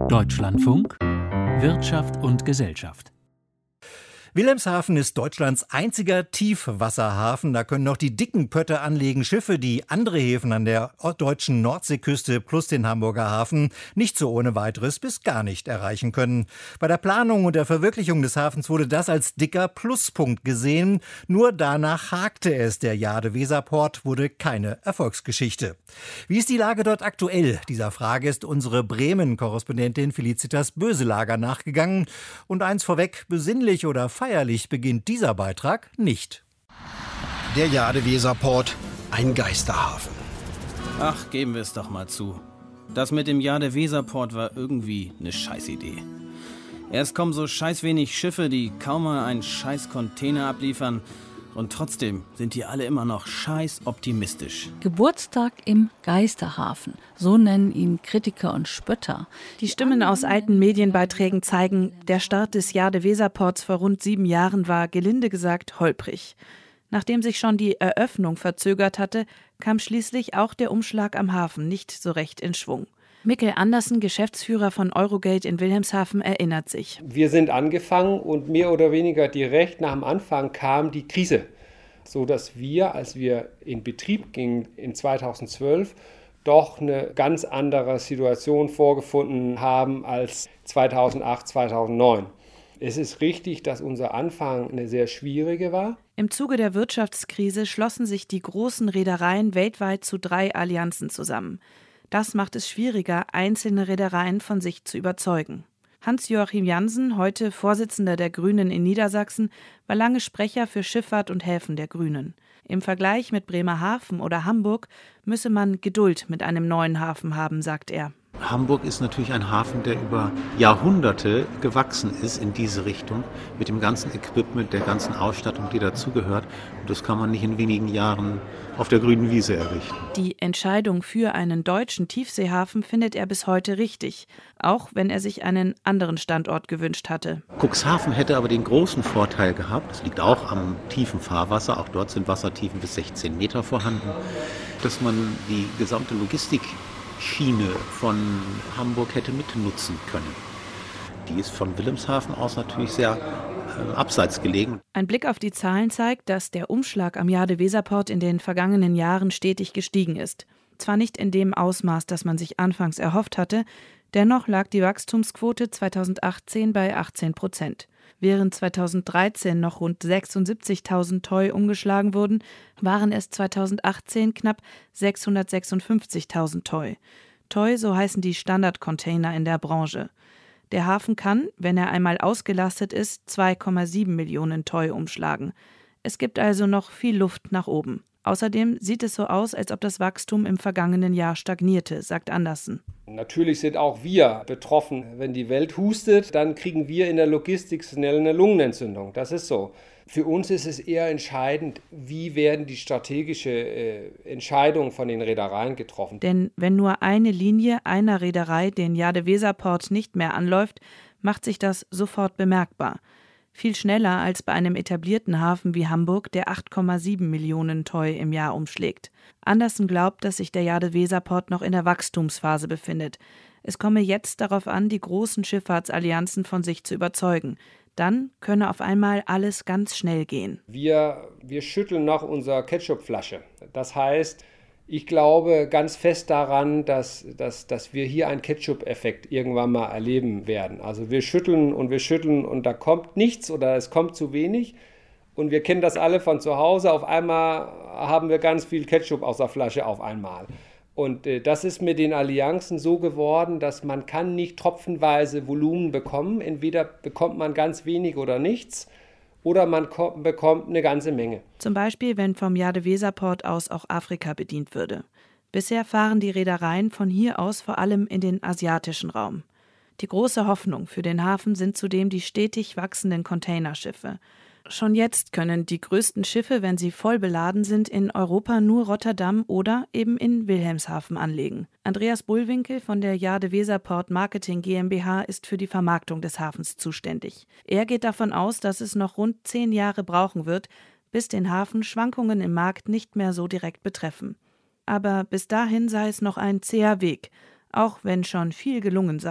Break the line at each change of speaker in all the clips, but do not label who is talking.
Deutschlandfunk Wirtschaft und Gesellschaft. Wilhelmshaven ist Deutschlands einziger Tiefwasserhafen. Da können noch die dicken Pötte anlegen, Schiffe, die andere Häfen an der deutschen Nordseeküste plus den Hamburger Hafen nicht so ohne weiteres bis gar nicht erreichen können. Bei der Planung und der Verwirklichung des Hafens wurde das als dicker Pluspunkt gesehen. Nur danach hakte es. Der Jade-Weser-Port wurde keine Erfolgsgeschichte. Wie ist die Lage dort aktuell? Dieser Frage ist unsere Bremen-Korrespondentin Felicitas Böselager nachgegangen. Und eins vorweg, besinnlich oder feierlich beginnt dieser Beitrag nicht.
Der Jade-Weser-Port, ein Geisterhafen.
Ach, geben wir es doch mal zu. Das mit dem Jade-Weser-Port war irgendwie eine Scheißidee. Erst kommen so scheiß wenig Schiffe, die kaum mal einen scheiß Container abliefern. Und trotzdem sind die alle immer noch scheiß optimistisch.
Geburtstag im Geisterhafen, so nennen ihn Kritiker und Spötter.
Die Stimmen aus alten Medienbeiträgen zeigen, der Start des Jade-Weser-Ports vor rund 7 Jahren war, gelinde gesagt, holprig. Nachdem sich schon die Eröffnung verzögert hatte, kam schließlich auch der Umschlag am Hafen nicht so recht in Schwung. Mikkel Andersen, Geschäftsführer von Eurogate in Wilhelmshaven, erinnert sich.
Wir sind angefangen und mehr oder weniger direkt nach dem Anfang kam die Krise, sodass wir, als wir in Betrieb gingen in 2012, doch eine ganz andere Situation vorgefunden haben als 2008, 2009. Es ist richtig, dass unser Anfang eine sehr schwierige war.
Im Zuge der Wirtschaftskrise schlossen sich die großen Reedereien weltweit zu 3 Allianzen zusammen. Das macht es schwieriger, einzelne Reedereien von sich zu überzeugen. Hans-Joachim Jansen, heute Vorsitzender der Grünen in Niedersachsen, war lange Sprecher für Schifffahrt und Häfen der Grünen. Im Vergleich mit Bremerhaven oder Hamburg müsse man Geduld mit einem neuen Hafen haben, sagt er.
Hamburg ist natürlich ein Hafen, der über Jahrhunderte gewachsen ist in diese Richtung, mit dem ganzen Equipment, der ganzen Ausstattung, die dazugehört. Und das kann man nicht in wenigen Jahren auf der grünen Wiese errichten.
Die Entscheidung für einen deutschen Tiefseehafen findet er bis heute richtig, auch wenn er sich einen anderen Standort gewünscht hatte.
Cuxhaven hätte aber den großen Vorteil gehabt, das liegt auch am tiefen Fahrwasser, auch dort sind Wassertiefen bis 16 Meter vorhanden, dass man die gesamte Logistikschiene von Hamburg hätte mitnutzen können. Die ist von Wilhelmshaven aus natürlich sehr abseits gelegen.
Ein Blick auf die Zahlen zeigt, dass der Umschlag am Jade-Weser-Port in den vergangenen Jahren stetig gestiegen ist. Zwar nicht in dem Ausmaß, das man sich anfangs erhofft hatte, dennoch lag die Wachstumsquote 2018 bei 18%. Während 2013 noch rund 76.000 TEU umgeschlagen wurden, waren es 2018 knapp 656.000 TEU. TEU, so heißen die Standardcontainer in der Branche. Der Hafen kann, wenn er einmal ausgelastet ist, 2,7 Millionen TEU umschlagen. Es gibt also noch viel Luft nach oben. Außerdem sieht es so aus, als ob das Wachstum im vergangenen Jahr stagnierte, sagt Andersen.
Natürlich sind auch wir betroffen. Wenn die Welt hustet, dann kriegen wir in der Logistik schnell eine Lungenentzündung. Das ist so. Für uns ist es eher entscheidend, wie werden die strategische Entscheidungen von den Reedereien getroffen.
Denn wenn nur eine Linie einer Reederei den Jade-Weser-Port nicht mehr anläuft, macht sich das sofort bemerkbar. Viel schneller als bei einem etablierten Hafen wie Hamburg, der 8,7 Millionen TEU im Jahr umschlägt. Andersen glaubt, dass sich der Jade-Weser-Port noch in der Wachstumsphase befindet. Es komme jetzt darauf an, die großen Schifffahrtsallianzen von sich zu überzeugen. Dann könne auf einmal alles ganz schnell gehen.
Wir schütteln noch unsere Ketchupflasche. Das heißt, ich glaube ganz fest daran, dass wir hier einen Ketchup-Effekt irgendwann mal erleben werden. Also wir schütteln und da kommt nichts oder es kommt zu wenig. Und wir kennen das alle von zu Hause. Auf einmal haben wir ganz viel Ketchup aus der Flasche auf einmal. Und das ist mit den Allianzen so geworden, dass man kann nicht tropfenweise Volumen bekommen. Entweder bekommt man ganz wenig oder nichts. Oder man bekommt eine ganze Menge.
Zum Beispiel, wenn vom Jade-Weser-Port aus auch Afrika bedient würde. Bisher fahren die Reedereien von hier aus vor allem in den asiatischen Raum. Die große Hoffnung für den Hafen sind zudem die stetig wachsenden Containerschiffe. Schon jetzt können die größten Schiffe, wenn sie voll beladen sind, in Europa nur Rotterdam oder eben in Wilhelmshaven anlegen. Andreas Bullwinkel von der Jade-Weser-Port Marketing GmbH ist für die Vermarktung des Hafens zuständig. Er geht davon aus, dass es noch rund 10 Jahre brauchen wird, bis den Hafen Schwankungen im Markt nicht mehr so direkt betreffen. Aber bis dahin sei es noch ein zäher Weg, auch wenn schon viel gelungen sei.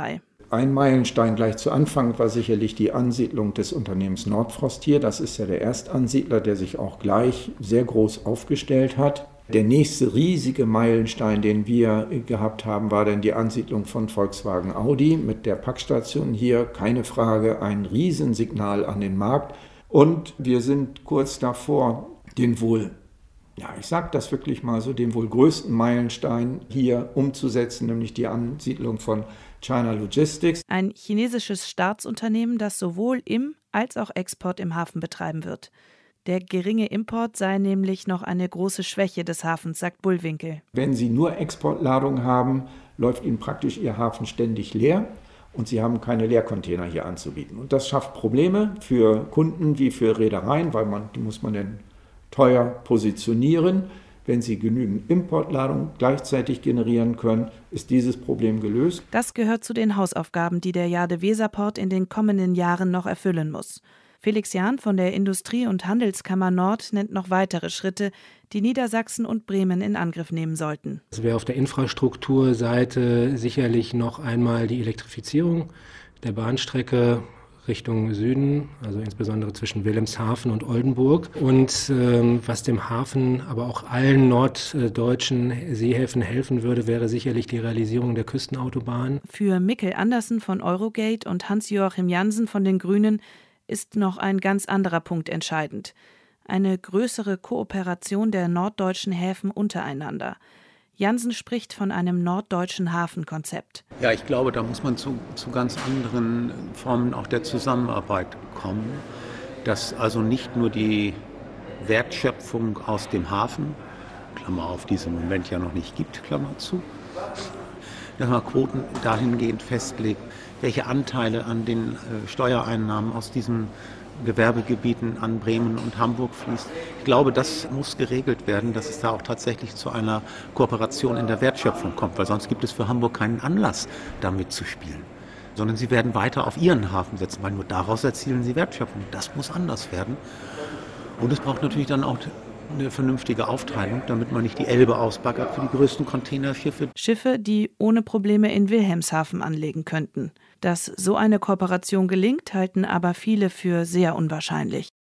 Ein Meilenstein gleich zu Anfang war sicherlich die Ansiedlung des Unternehmens Nordfrost hier. Das ist ja der Erstansiedler, der sich auch gleich sehr groß aufgestellt hat. Der nächste riesige Meilenstein, den wir gehabt haben, war dann die Ansiedlung von Volkswagen Audi mit der Packstation hier. Keine Frage, ein Riesensignal an den Markt. Und wir sind kurz davor, den wohl, ja, ich sage das wirklich mal so, den wohl größten Meilenstein hier umzusetzen, nämlich die Ansiedlung von China Logistics.
Ein chinesisches Staatsunternehmen, das sowohl Im- als auch Export im Hafen betreiben wird. Der geringe Import sei nämlich noch eine große Schwäche des Hafens, sagt Bullwinkel.
Wenn Sie nur Exportladung haben, läuft Ihnen praktisch Ihr Hafen ständig leer und Sie haben keine Leercontainer hier anzubieten. Und das schafft Probleme für Kunden wie für Reedereien, weil die muss man dann teuer positionieren. Wenn Sie genügend Importladung gleichzeitig generieren können, ist dieses Problem gelöst.
Das gehört zu den Hausaufgaben, die der Jade-Weser-Port in den kommenden Jahren noch erfüllen muss. Felix Jahn von der Industrie- und Handelskammer Nord nennt noch weitere Schritte, die Niedersachsen und Bremen in Angriff nehmen sollten.
Es wäre auf der Infrastrukturseite sicherlich noch einmal die Elektrifizierung der Bahnstrecke Richtung Süden, also insbesondere zwischen Wilhelmshaven und Oldenburg. Und was dem Hafen, aber auch allen norddeutschen Seehäfen helfen würde, wäre sicherlich die Realisierung der Küstenautobahn.
Für Mikkel Andersen von Eurogate und Hans-Joachim Jansen von den Grünen ist noch ein ganz anderer Punkt entscheidend. Eine größere Kooperation der norddeutschen Häfen untereinander. Jansen spricht von einem norddeutschen Hafenkonzept.
Ja, ich glaube, da muss man zu ganz anderen Formen auch der Zusammenarbeit kommen. Dass also nicht nur die Wertschöpfung aus dem Hafen, Klammer auf, die es im Moment ja noch nicht gibt, Klammer zu, dass man Quoten dahingehend festlegt, welche Anteile an den Steuereinnahmen aus diesen Gewerbegebieten an Bremen und Hamburg fließt. Ich glaube, das muss geregelt werden, dass es da auch tatsächlich zu einer Kooperation in der Wertschöpfung kommt, weil sonst gibt es für Hamburg keinen Anlass, da mitzuspielen. Sondern sie werden weiter auf ihren Hafen setzen, weil nur daraus erzielen sie Wertschöpfung. Das muss anders werden. Und es braucht natürlich dann auch eine vernünftige Aufteilung, damit man nicht die Elbe ausbaggert für die größten Containerschiffe.
Schiffe, die ohne Probleme in Wilhelmshaven anlegen könnten. Dass so eine Kooperation gelingt, halten aber viele für sehr unwahrscheinlich.